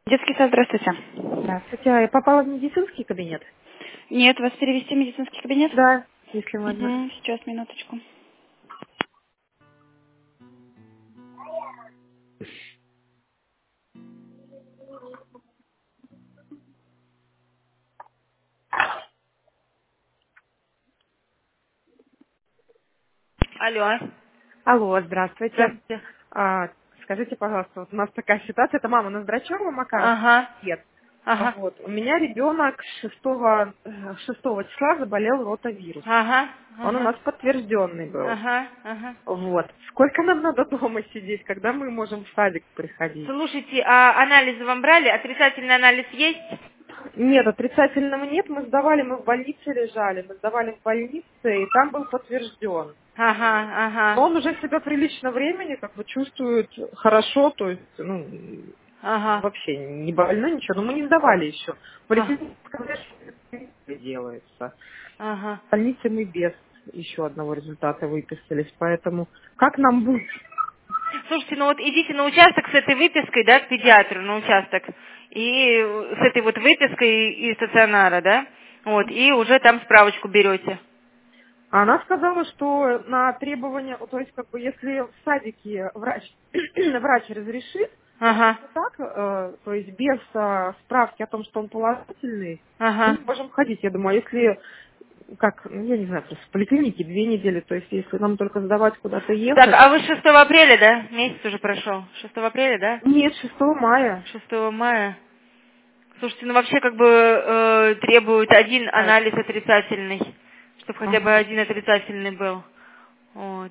Детский сад, здравствуйте. Здравствуйте. А я попала в медицинский кабинет? Нет, вас перевести в медицинский кабинет? Да, если можно. Сейчас, минуточку. Алло. Алло, здравствуйте. Здравствуйте. А, Скажите, пожалуйста, вот у нас такая ситуация, это мама, у нас Драчева Макаров Ага. нет. Ага. Вот. У меня ребенок 6 числа заболел ротавирусом. Ага. Он у Ага. нас подтвержденный был. Ага. Ага. Вот. Сколько нам надо дома сидеть, когда мы можем в садик приходить? Слушайте, а анализы вам брали? Отрицательный анализ есть? Нет, отрицательного нет. Мы в больнице лежали, мы сдавали в больнице, и там был подтвержден. Ага. Но Ага. он уже себя прилично времени как бы чувствует хорошо, то есть, Ага. вообще не больной, ничего. Но мы не сдавали еще. В А, поликлинике сказали, что это делается. Ага. В больнице мы без еще одного результата выписались, поэтому как нам быть? Слушайте, ну вот идите на участок с этой выпиской, да, к педиатру на участок, и с этой вот выпиской из стационара, да, вот, и уже там справочку берете. А она сказала, что на требования, то есть как бы если в садике врач разрешит, то Ага, так, то есть без справки о том, что он положительный, мы ага. можем ходить. Я думаю, а если я не знаю, просто в поликлинике 2 недели, то есть если нам только сдавать куда-то Так, ехать. а вы 6 апреля, да? Месяц уже прошел. 6 апреля, да? Нет, 6 мая. 6 мая. Слушайте, ну вообще как бы требуют один А, анализ отрицательный, чтобы хотя бы ага. один отрицательный был. Вот.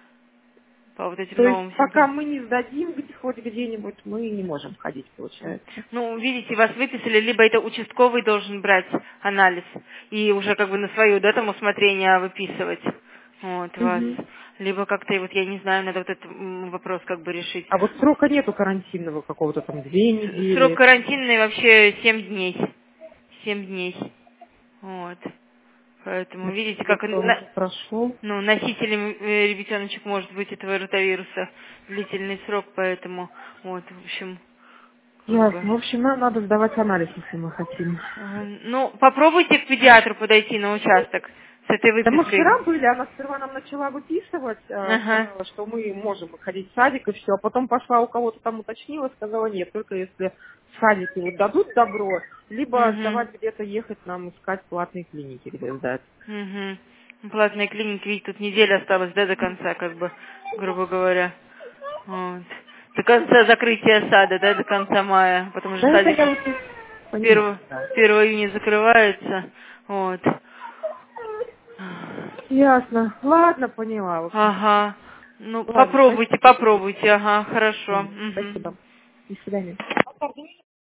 По вот этим То есть новым пока симптомам. мы не сдадим хоть где-нибудь, мы не можем ходить, получается. Ну, видите, вас выписали, либо это участковый должен брать анализ и уже как бы на свое, да, там усмотрение выписывать вот вас. Мгм. Либо как-то, вот я не знаю, надо вот этот вопрос как бы решить. А вот срока нету карантинного какого-то там 2 недели. Срок карантинный вообще 7 дней. 7 дней. Вот. Поэтому, Ну, видите, как кажется, он уже прошел. ну, носителем ребятеночек может быть этого ротавируса длительный срок, поэтому, вот, в общем, как бы. Ясно. В общем, нам надо сдавать анализ, если мы хотим. Ну, попробуйте к педиатру подойти на участок с этой Да мы выпиской. вчера были, она сперва нам начала выписывать, Ага. сказала, что мы можем ходить в садик и все, а потом пошла у кого-то там уточнила, сказала нет, только если в садике вот дадут добро, либо Угу. сдавать где-то ехать нам искать платные клиники, где сдать. Угу. Платные клиники, ведь тут неделя осталась, да, до конца, как бы, грубо говоря. Вот. До конца закрытия сада, да, до конца мая, потому что Да это садик я вот понимаю, 1, да. 1 июня закрывается. Вот. Ясно. Ладно, поняла, в общем. Ага. Ну, Ладно, попробуйте, спасибо. попробуйте, ага, хорошо. Спасибо. Угу. До свидания.